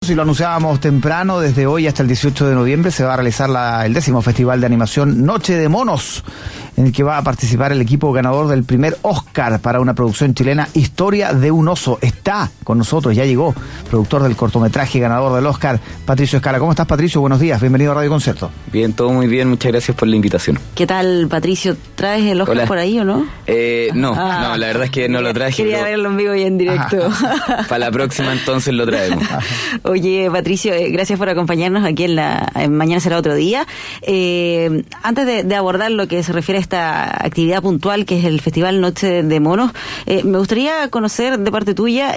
y lo anunciábamos temprano, desde hoy hasta el 18 de noviembre se va a realizar el 10º Festival de Animación Noche de Monos, en el que va a participar el equipo ganador del primer Oscar para una producción chilena, Historia de un oso. Está con nosotros, ya llegó, productor del cortometraje ganador del Oscar, Patricio Escala. ¿Cómo estás, Patricio? Buenos días, bienvenido a Radio Concerto. Bien, todo muy bien, muchas gracias por la invitación. ¿Qué tal, Patricio? ¿Traes el Oscar por ahí o no? No, la verdad es que no lo traje. Quería verlo en vivo y en directo. Para la próxima entonces lo traemos. Oye, Patricio, gracias por acompañarnos aquí en Mañana Será Otro Día. Antes de abordar lo que se refiere a esta actividad puntual que es el Festival Noche de Monos, me gustaría conocer de parte tuya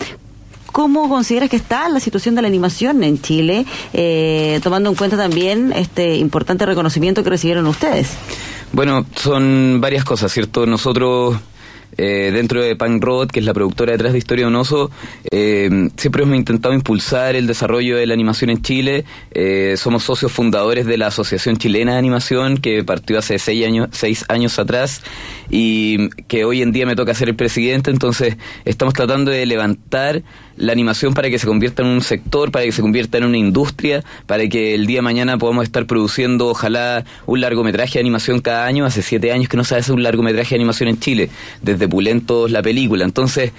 ¿cómo consideras que está la situación de la animación en Chile, tomando en cuenta también este importante reconocimiento que recibieron ustedes? Bueno, son varias cosas, ¿cierto? Nosotros, dentro de Punk Robot, que es la productora detrás de Historia de un oso, siempre hemos intentado impulsar el desarrollo de la animación en Chile. Somos socios fundadores de la Asociación Chilena de Animación, que partió hace 6 años atrás, y que hoy en día me toca ser el presidente. Entonces estamos tratando de levantar la animación para que se convierta en un sector, para que se convierta en una industria, para que el día de mañana podamos estar produciendo, ojalá, un largometraje de animación cada año. Hace 7 años que no se hace un largometraje de animación en Chile, desde Pulentos, la película. Entonces,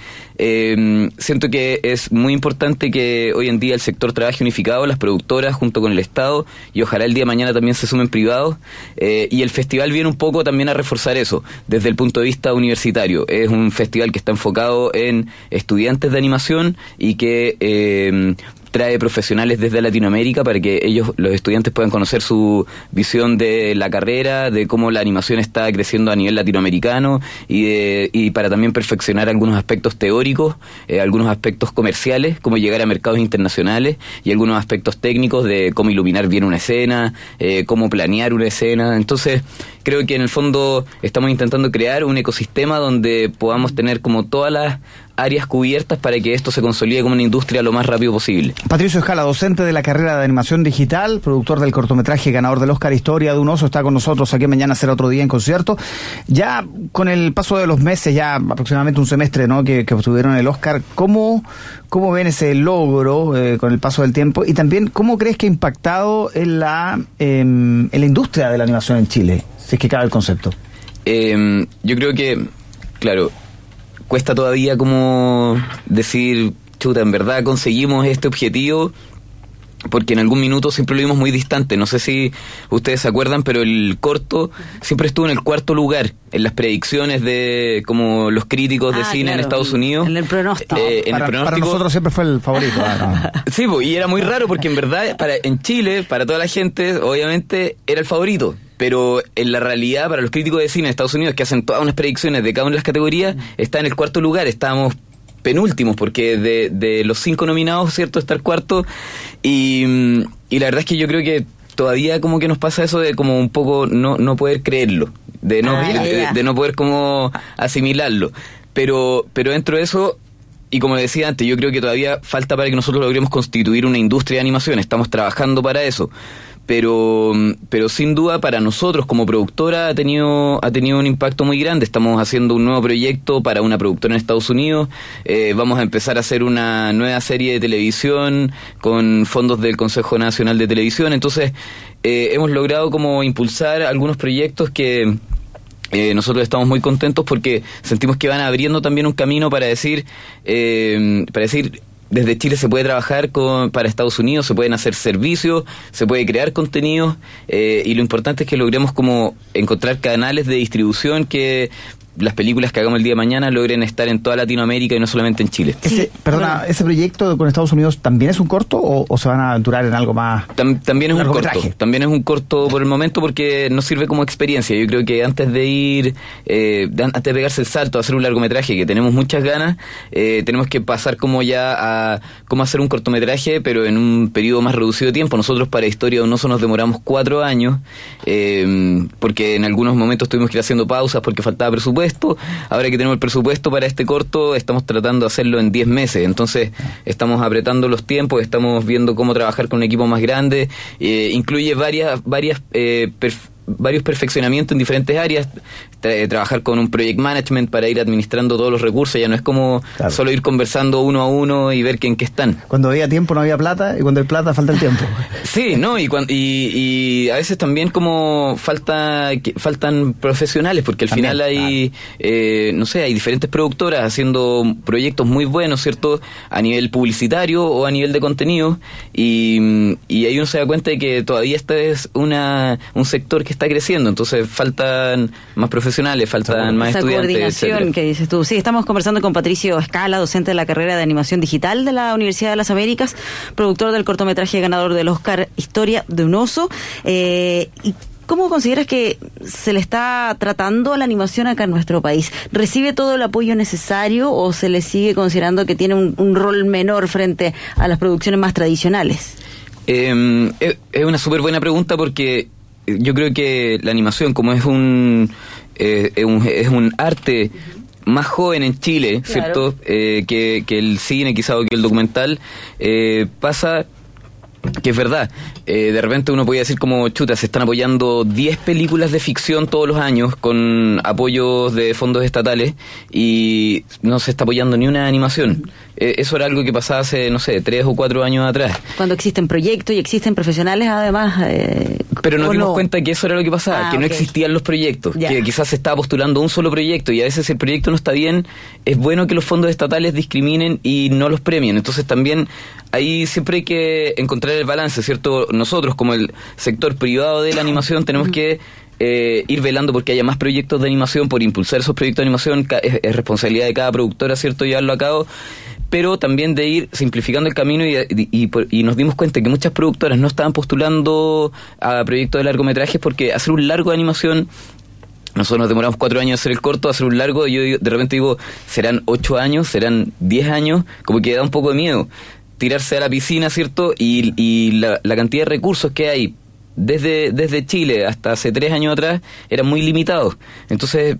siento que es muy importante que hoy en día el sector trabaje unificado, las productoras junto con el Estado, y ojalá el día de mañana también se sumen privados, y el festival viene un poco también a reforzar eso, desde el punto de vista universitario. Es un festival que está enfocado en estudiantes de animación y que trae profesionales desde Latinoamérica para que ellos, los estudiantes, puedan conocer su visión de la carrera, de cómo la animación está creciendo a nivel latinoamericano, y para también perfeccionar algunos aspectos teóricos, algunos aspectos comerciales, cómo llegar a mercados internacionales, y algunos aspectos técnicos de cómo iluminar bien una escena, cómo planear una escena. Entonces, creo que en el fondo estamos intentando crear un ecosistema donde podamos tener como todas las áreas cubiertas para que esto se consolide como una industria lo más rápido posible. Patricio Escala, docente de la carrera de animación digital, productor del cortometraje ganador del Oscar Historia de un oso, está con nosotros aquí Mañana Será Otro Día en concierto. Ya con el paso de los meses, ya aproximadamente un semestre, ¿no?, que obtuvieron el Oscar, ¿cómo ven ese logro con el paso del tiempo? Y también, ¿cómo crees que ha impactado en la industria de la animación en Chile, si es que cabe el concepto? Yo creo que, claro, cuesta todavía como decir, chuta, en verdad conseguimos este objetivo, porque en algún minuto siempre lo vimos muy distante. No sé si ustedes se acuerdan, pero el corto siempre estuvo en el 4º lugar en las predicciones de como los críticos de cine, claro, en Estados Unidos. En el pronóstico. Para nosotros siempre fue el favorito. Sí, y era muy raro porque en verdad en Chile, para toda la gente, obviamente era el favorito. Pero en la realidad, para los críticos de cine de Estados Unidos, que hacen todas unas predicciones de cada una de las categorías, está en el 4º lugar. Estábamos penúltimos, porque de los 5 nominados, ¿cierto?, está el 4º. Y la verdad es que yo creo que todavía como que nos pasa eso de como un poco no poder creerlo, de no poder como asimilarlo. Pero dentro de eso, y como decía antes, yo creo que todavía falta para que nosotros logremos constituir una industria de animación. Estamos trabajando para eso. Pero sin duda para nosotros como productora ha tenido un impacto muy grande. Estamos haciendo un nuevo proyecto para una productora en Estados Unidos. Vamos a empezar a hacer una nueva serie de televisión con fondos del Consejo Nacional de Televisión. Entonces hemos logrado como impulsar algunos proyectos que nosotros estamos muy contentos, porque sentimos que van abriendo también un camino para decir desde Chile se puede trabajar para Estados Unidos, se pueden hacer servicios, se puede crear contenidos, y lo importante es que logremos como encontrar canales de distribución que las películas que hagamos el día de mañana logren estar en toda Latinoamérica y no solamente en Chile. ¿Ese proyecto con Estados Unidos también es un corto o se van a aventurar en algo más? También es un corto. También es un corto por el momento, porque nos sirve como experiencia. Yo creo que antes de ir, antes de pegarse el salto a hacer un largometraje, que tenemos muchas ganas, tenemos que pasar como ya a cómo hacer un cortometraje, pero en un periodo más reducido de tiempo. Nosotros para Historia de un oso nos demoramos 4 años, porque en algunos momentos tuvimos que ir haciendo pausas porque faltaba presupuesto. Ahora que tenemos el presupuesto para este corto, estamos tratando de hacerlo en 10 meses. Entonces estamos apretando los tiempos, estamos viendo cómo trabajar con un equipo más grande. Incluye varias varios perfeccionamientos en diferentes áreas, trabajar con un project management para ir administrando todos los recursos, ya no es como solo ir conversando uno a uno y ver en qué están. Cuando había tiempo no había plata, y cuando hay plata falta el tiempo. Sí, ¿no? Y a veces también como faltan profesionales, porque al también, final hay, no sé, hay diferentes productoras haciendo proyectos muy buenos, ¿cierto? A nivel publicitario o a nivel de contenido, y ahí uno se da cuenta de que todavía este es un sector que está creciendo, entonces faltan más profesionales, faltan más estudiantes, coordinación, etcétera. Que dices tú. Sí, estamos conversando con Patricio Escala, docente de la carrera de Animación Digital de la Universidad de las Américas, productor del cortometraje ganador del Oscar Historia de un oso. ¿Y cómo consideras que se le está tratando a la animación acá en nuestro país? ¿Recibe todo el apoyo necesario o se le sigue considerando que tiene un rol menor frente a las producciones más tradicionales? Es una súper buena pregunta, porque yo creo que la animación, como es un arte más joven en Chile, ¿cierto? Claro. Que el cine quizá o que el documental, pasa que es verdad, de repente uno podría decir como, chuta, se están apoyando 10 películas de ficción todos los años con apoyos de fondos estatales y no se está apoyando ni una animación. Eso era algo que pasaba hace, no sé, 3 o 4 años atrás. Cuando existen proyectos y existen profesionales además. Pero nos dimos cuenta que eso era lo que pasaba, que no existían los proyectos, que quizás se estaba postulando un solo proyecto, y a veces si el proyecto no está bien, es bueno que los fondos estatales discriminen y no los premien. Entonces también ahí siempre hay que encontrar el balance, ¿cierto? Nosotros como el sector privado de la animación tenemos que ir velando porque haya más proyectos de animación, por impulsar esos proyectos de animación. Es responsabilidad de cada productora, ¿cierto?, llevarlo a cabo, pero también de ir simplificando el camino, y nos dimos cuenta que muchas productoras no estaban postulando a proyectos de largometrajes porque hacer un largo de animación, nosotros nos demoramos 4 años en hacer el corto, hacer un largo, yo de repente digo, ¿serán 8 años? ¿Serán 10 años? Como que da un poco de miedo tirarse a la piscina, ¿cierto? Y la cantidad de recursos que hay desde Chile hasta hace 3 años atrás eran muy limitados. Entonces,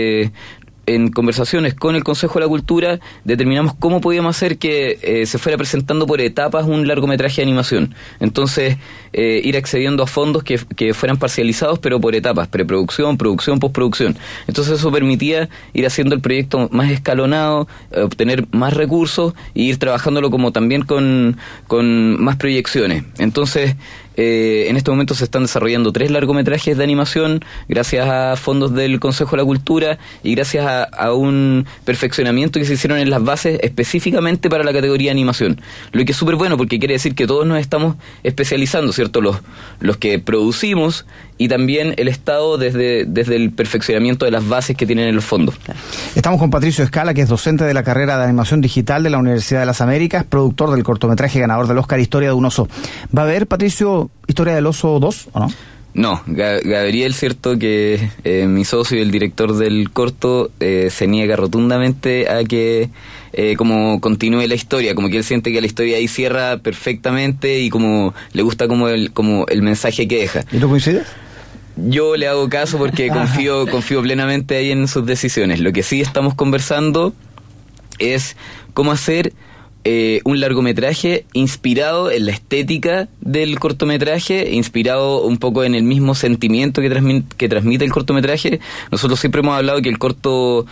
en conversaciones con el Consejo de la Cultura determinamos cómo podíamos hacer que se fuera presentando por etapas un largometraje de animación. Entonces, ir accediendo a fondos que fueran parcializados, pero por etapas: preproducción, producción, postproducción. Entonces eso permitía ir haciendo el proyecto más escalonado, obtener más recursos e ir trabajándolo como también con más proyecciones. Entonces, en este momento se están desarrollando 3 largometrajes de animación gracias a fondos del Consejo de la Cultura y gracias a un perfeccionamiento que se hicieron en las bases específicamente para la categoría de animación, lo que es súper bueno porque quiere decir que todos nos estamos especializando, ¿cierto? Los que producimos y también el Estado desde el perfeccionamiento de las bases que tienen en los fondos. Estamos con Patricio Escala, que es docente de la carrera de Animación Digital de la Universidad de las Américas, productor del cortometraje ganador del Oscar Historia de un oso. ¿Va a haber, Patricio, Historia del Oso 2 o no? No, Gabriel, cierto, que mi socio y el director del corto se niega rotundamente a que como continúe la historia, como que él siente que la historia ahí cierra perfectamente y como le gusta como el mensaje que deja. ¿Y tú coincides? Yo le hago caso porque confío plenamente ahí en sus decisiones. Lo que sí estamos conversando es cómo hacer un largometraje inspirado en la estética del cortometraje, inspirado un poco en el mismo sentimiento que transmite el cortometraje. Nosotros siempre hemos hablado que el corto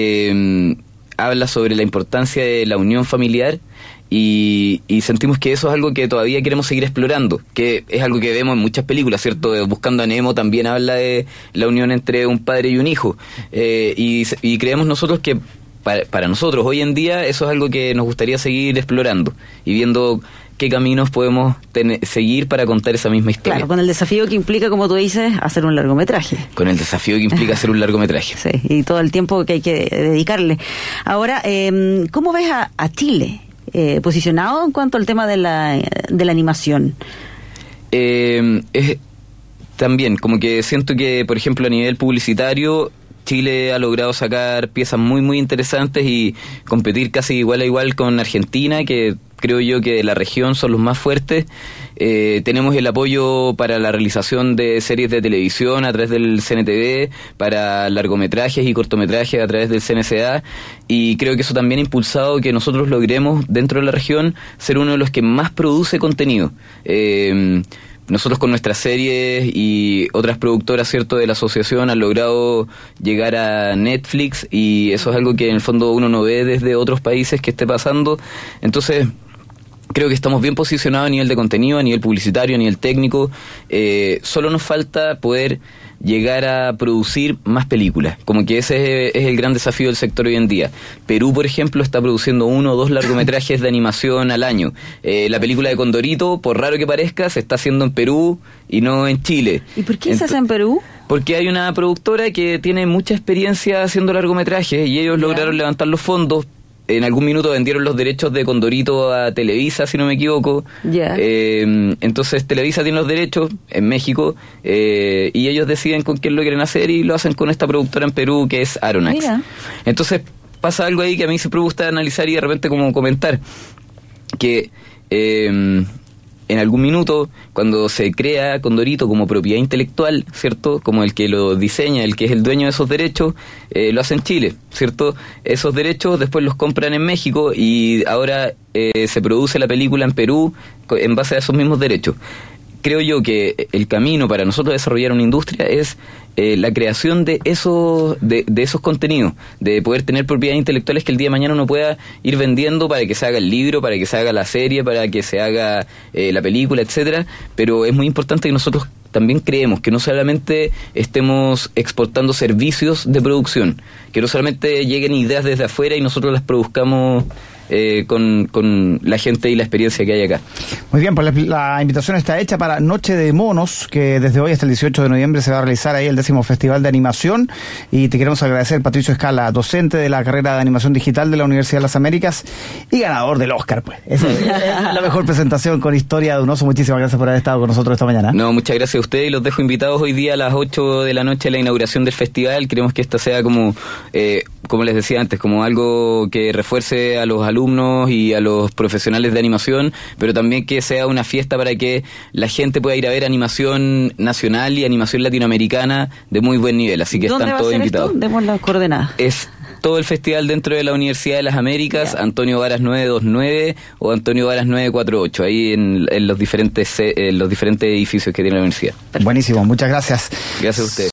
habla sobre la importancia de la unión familiar, y sentimos que eso es algo que todavía queremos seguir explorando, que es algo que vemos en muchas películas, ¿cierto? Buscando a Nemo también habla de la unión entre un padre y un hijo, y creemos nosotros que para nosotros hoy en día eso es algo que nos gustaría seguir explorando y viendo qué caminos podemos seguir para contar esa misma historia. Claro, con el desafío que implica, como tú dices, hacer un largometraje. Con el desafío que implica hacer un largometraje. Sí, y todo el tiempo que hay que dedicarle. Ahora, ¿cómo ves a Chile posicionado en cuanto al tema de la animación? También, como que siento que, por ejemplo, a nivel publicitario, Chile ha logrado sacar piezas muy, muy interesantes y competir casi igual a igual con Argentina, que creo yo que de la región son los más fuertes. Tenemos el apoyo para la realización de series de televisión a través del CNTV, para largometrajes y cortometrajes a través del CNCA, y creo que eso también ha impulsado que nosotros logremos dentro de la región ser uno de los que más produce contenido. nosotros con nuestras series y otras productoras, ¿cierto?, de la asociación han logrado llegar a Netflix, y eso es algo que en el fondo uno no ve desde otros países que esté pasando. Entonces creo que estamos bien posicionados a nivel de contenido, a nivel publicitario, a nivel técnico. Solo nos falta poder llegar a producir más películas, como que ese es el gran desafío del sector hoy en día. Perú, por ejemplo, está produciendo 1 o 2 largometrajes de animación al año. La película de Condorito, por raro que parezca, se está haciendo en Perú y no en Chile. ¿Y por qué se hace en Perú? Porque hay una productora que tiene mucha experiencia haciendo largometrajes y ellos lograron levantar los fondos. En algún minuto vendieron los derechos de Condorito a Televisa, si no me equivoco. Entonces Televisa tiene los derechos en México, y ellos deciden con quién lo quieren hacer, y lo hacen con esta productora en Perú que es Aronax. Mira. Entonces pasa algo ahí que a mí siempre me gusta analizar y de repente como comentar, que en algún minuto, cuando se crea Condorito como propiedad intelectual, ¿cierto?, como el que lo diseña, el que es el dueño de esos derechos, lo hace en Chile, ¿cierto? Esos derechos después los compran en México y ahora se produce la película en Perú en base a esos mismos derechos. Creo yo que el camino para nosotros desarrollar una industria es la creación de esos contenidos, de poder tener propiedades intelectuales que el día de mañana uno pueda ir vendiendo para que se haga el libro, para que se haga la serie, para que se haga la película, etcétera. Pero es muy importante que nosotros también creemos que no solamente estemos exportando servicios de producción, que no solamente lleguen ideas desde afuera y nosotros las produzcamos con la gente y la experiencia que hay acá. Muy bien, pues la invitación está hecha para Noche de Monos, que desde hoy hasta el 18 de noviembre se va a realizar ahí el 10º Festival de Animación, y te queremos agradecer, Patricio Escala, docente de la carrera de Animación Digital de la Universidad de las Américas y ganador del Oscar, pues. Esa es la mejor presentación con historia de un oso. Muchísimas gracias por haber estado con nosotros esta mañana. No, muchas gracias a ustedes, y los dejo invitados hoy día a las 8 de la noche a la inauguración del festival. Queremos que esta sea como les decía antes, como algo que refuerce a los alumnos y a los profesionales de animación, pero también que sea una fiesta para que la gente pueda ir a ver animación nacional y animación latinoamericana de muy buen nivel, así que están todos invitados. Demos las coordenadas. Es todo el festival dentro de la Universidad de las Américas, Antonio Varas 929 o Antonio Varas 948, ahí en los diferentes edificios que tiene la universidad. Buenísimo, muchas gracias. Gracias a ustedes.